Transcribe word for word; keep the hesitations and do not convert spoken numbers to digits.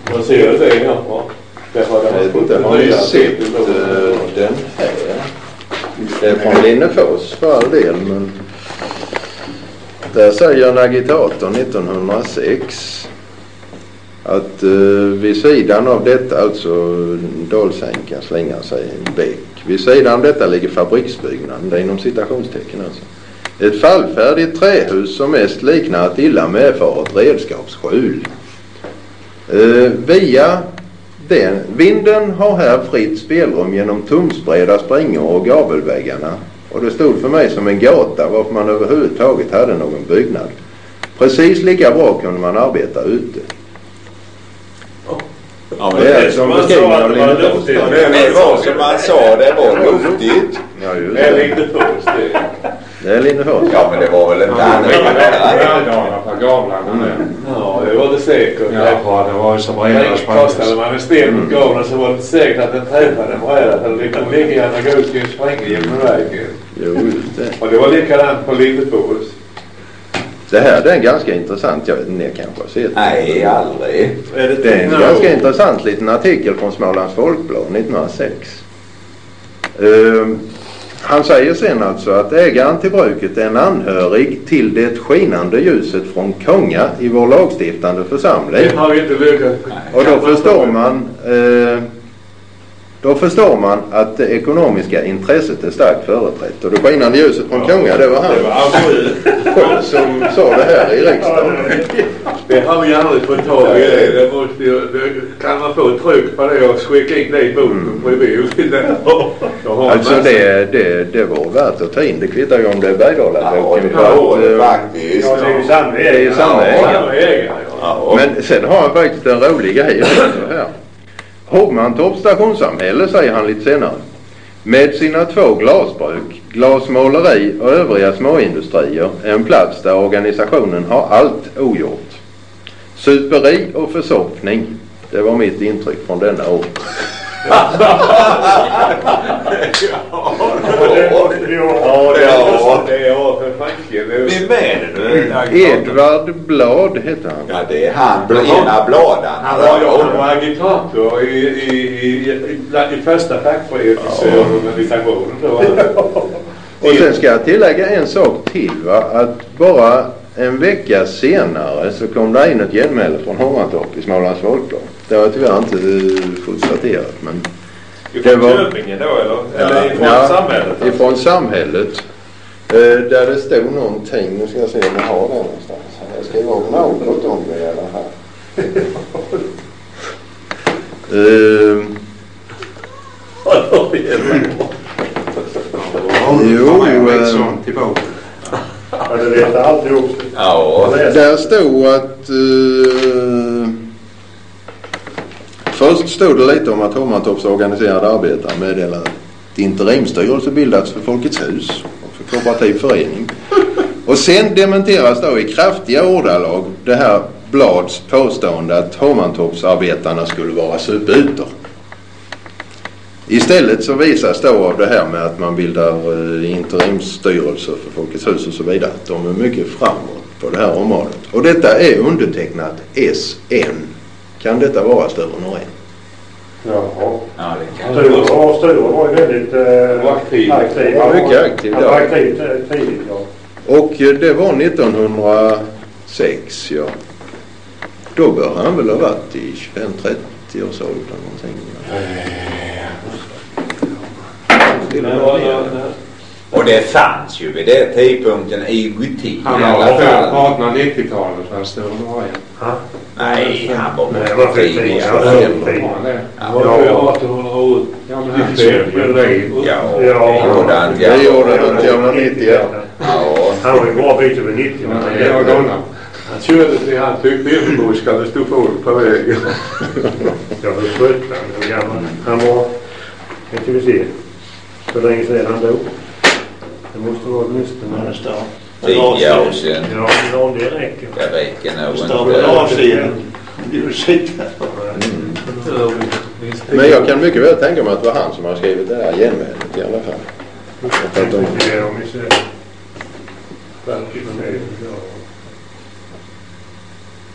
Vad ser du det här? Jag vet inte, har ni sett uh, den här? Det är från Linnefors för all del, men där säger en agitator nittonhundrasex att uh, vid sidan av detta, alltså Dalsänkan slänger sig en bäck. Vid sidan av detta ligger fabriksbyggnaden, det är inom citationstecken alltså. Ett fallfärdigt trähus som mest liknar ett illa medfaret redskapsskjul. Uh, via den, vinden har här fritt spelrum genom tumsbreda springor och gavelväggarna. Och det stod för mig som en gata varför man överhuvudtaget hade någon byggnad. Precis lika bra kunde man arbeta ute. Ja, men det är som beskrivning av Linnefors. Det var som man sa, det var luftigt. Ja, just det. Det är Linnefors det. Det är Linnefors. Ja, men det var väl inte annat. Ja, det var det säkert. Ja, det var ju som breda spänning. Kostade man en sten mot gavlarna så var det inte säkert att den träffade en bräda. Det liksom lika gärna gå ut i en springa genom vägen. Jo, just det. Och det var likadant på Linnefors. Det här det är en ganska intressant, jag vet inte, ni kanske har sett. Nej, aldrig. Är det, det är en no. ganska intressant liten artikel från Smålands Folkblad nittonhundrasex. Uh, han säger sen alltså att ägaren till bruket är en anhörig till det skinande ljuset från Konga i vår lagstiftande församling. Det har vi inte lyckats. Och då förstår man uh, Då förstår man att det ekonomiska intresset är starkt företrätt. Och det skinande ljuset från ja, Konga, det var han, det var han själv som sa det här i riksdagen. Det har vi aldrig fått tag i. Det. Det måste ju, det, kan man få tryck på det och skicka in det i boken på mm. Alltså det, det, det var värt att ta in. Det kvittar ju om det är Bergdala-boken. Ja, det var faktiskt. Ja, det är ju samma ägare. Det är samma ägare. Ja, ja. Men sen har han faktiskt en rolig grej här. Hovmantorps stationssamhälle, säger han lite senare, med sina två glasbruk, glasmåleri och övriga småindustrier är en plats där organisationen har allt ogjort. Superi och försoppning, det var mitt intryck från denna år. Ja, det är för fanken. Vem är det nu? Edvard Blad heter han. Ja, det är han. Ena bladan. Han var ju agitator i, i, i, i, i första fackföreningsorganisationen då. Och sen ska jag tillägga en sak till, va? Att bara en vecka senare så kom det in ett genmäle från Hovmantorp i Smålands Folkblad. Det har jag tyvärr inte konstaterat, men ifrån Köpingen då, eller? Eller ifrån ja, samhället? Alltså. Ifrån samhället. Eh, där det stod någonting, nu ska jag se om jag har det någonstans. Jag ska vara något om det i alla fall. eh, jo, eh, ja, det vet alltihop. Ja, där stod att uh, först stod det lite om att Hovmantorps organiserade arbetare meddelade att interimstyrelse bildats för Folkets hus och för kooperativ förening. Och sen dementeras då i kraftiga ordalag det här Blads påstående att Hovmantorps arbetarna skulle vara subuter. Istället så visas då av det här med att man bildar eh, interimsstyrelser för Folkets hus och så vidare. De är mycket framåt på det här området. Och detta är undertecknat S N. Kan detta vara Sture Norén? Jaha. Ja, det kan Sture var, Sture var ju väldigt eh, aktiv. aktiv. Ja, mycket aktiv. Han var aktiv tidigt, ja. Och eh, det var nittonhundrasex, ja. Då bör han väl ha varit i tjugofem trettio års ålder någonting. Och det fanns ju vid den tidpunkten i butik. Han var född på artonhundranittiotalet för Sture Norén. Nej, han var Nej, var för tidigt. Ja, han var ju artonhundraåttio. Ja, men han blev det. Ja, det gjorde han nittonhundranittio. Han var ju bra bit över nittio. Han körde till han tyckte Evenborska, det stod folk på vägen. Jag var sjutton år gammal. Han var, jag ska vi se, så länge sedan han dog. Det måste vara åtminstone nästa år. Tio år sedan. Ja, men det räcker. Det räcker nog inte. Några år sedan. Men jag kan mycket väl tänka mig att det var han som har skrivit det här genmälet i alla fall. Ja, om vi ser.